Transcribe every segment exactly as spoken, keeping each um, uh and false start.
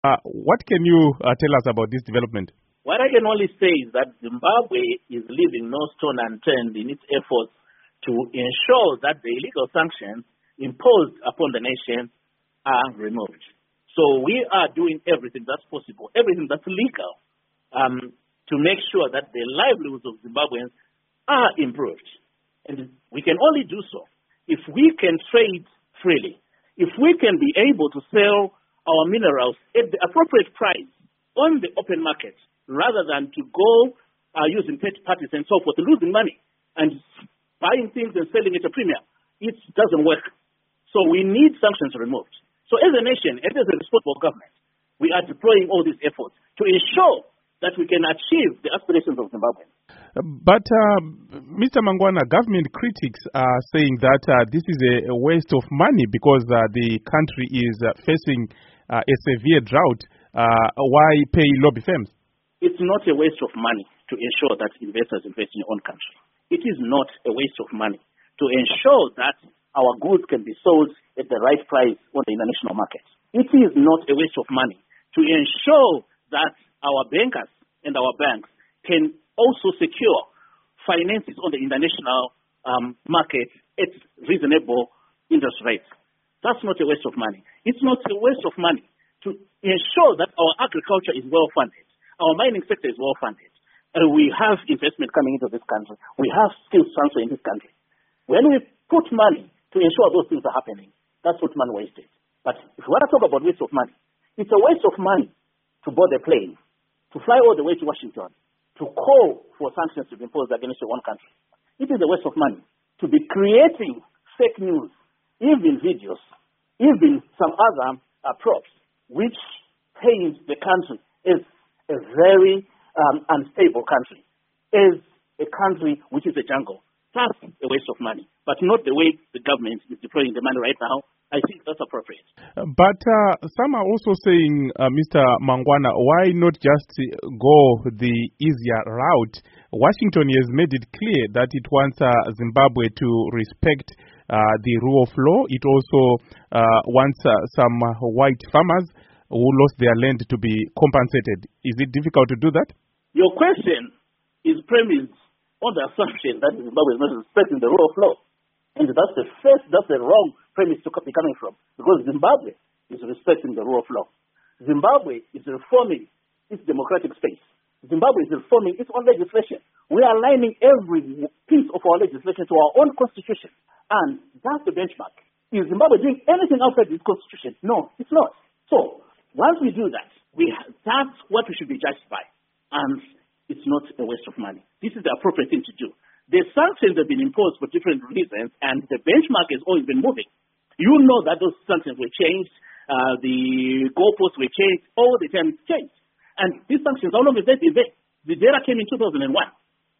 Uh, what can you uh, tell us about this development? What I can only say is that Zimbabwe is leaving no stone unturned in its efforts to ensure that the illegal sanctions imposed upon the nation are removed. So we are doing everything that's possible, everything that's legal, um, to make sure that the livelihoods of Zimbabweans are improved. And we can only do so if we can trade freely, if we can be able to sell our minerals at the appropriate price on the open market, rather than to go uh, using third parties and so forth, losing money and buying things and selling at a premium. It doesn't work. So we need sanctions removed. So as a nation, and as a responsible government, we are deploying all these efforts to ensure that we can achieve the aspirations of Zimbabwe. But, uh, Mister Mangwana, government critics are saying that uh, this is a waste of money because uh, the country is uh, facing uh, a severe drought. Uh, why pay lobby firms? It's not a waste of money to ensure that investors invest in your own country. It is not a waste of money to ensure that our goods can be sold at the right price on the international market. It is not a waste of money to ensure that our bankers and our banks can also secure finances on the international um, market at reasonable interest rates. That's not a waste of money. It's not a waste of money to ensure that our agriculture is well funded. Our mining sector is well funded. Uh, we have investment coming into this country. We have skills transfer in this country. When we put money to ensure those things are happening, that's what money wasted. But if you want to talk about waste of money, it's a waste of money to board a plane, to fly all the way to Washington, to call for sanctions to be imposed against your own country. It is a waste of money to be creating fake news, even videos, even some other uh, props, which paint the country as a very um, unstable country, as a country which is a jungle. That's a waste of money, but not the way the government is deploying the money right now. I think that's appropriate. But uh, some are also saying, uh, Mister Mangwana, why not just go the easier route? Washington has made it clear that it wants uh, Zimbabwe to respect uh, the rule of law. It also uh, wants uh, some uh, white farmers who lost their land to be compensated. Is it difficult to do that? Your question is premised on the assumption that Zimbabwe is not respecting the rule of law. And that's the first, that's the wrong premise to be coming from. Because Zimbabwe is respecting the rule of law. Zimbabwe is reforming its democratic space. Zimbabwe is reforming its own legislation. We are aligning every piece of our legislation to our own constitution. And that's the benchmark. Is Zimbabwe doing anything outside this constitution? No, it's not. So, once we do that, we ha- that's what we should be judged by. And it's not a waste of money. This is the appropriate thing to do. The sanctions have been imposed for different reasons, and the benchmark has always been moving. You know that those sanctions were changed, uh, the goalposts were changed, all the time it's changed. And these sanctions, how long has that been there? The data came in two thousand one.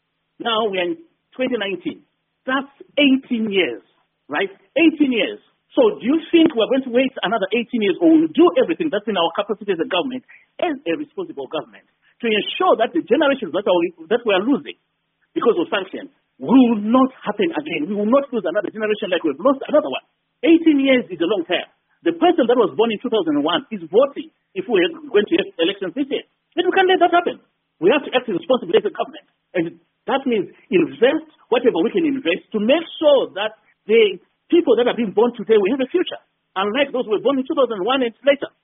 Now we're in twenty nineteen. That's eighteen years, right? eighteen years. So do you think we're going to wait another eighteen years, or we'll do everything that's in our capacity as a government, as a responsible government, to ensure that the generations that, are, that we are losing because of sanctions will not happen again? We will not lose another generation like we've lost another one. eighteen years is a long time. The person that was born in two thousand one is voting if we're going to have elections this year. Then we can't let that happen. We have to act responsibly as a government. And that means invest whatever we can invest to make sure that the people that are being born today will have a future, unlike those who were born in two thousand one and later.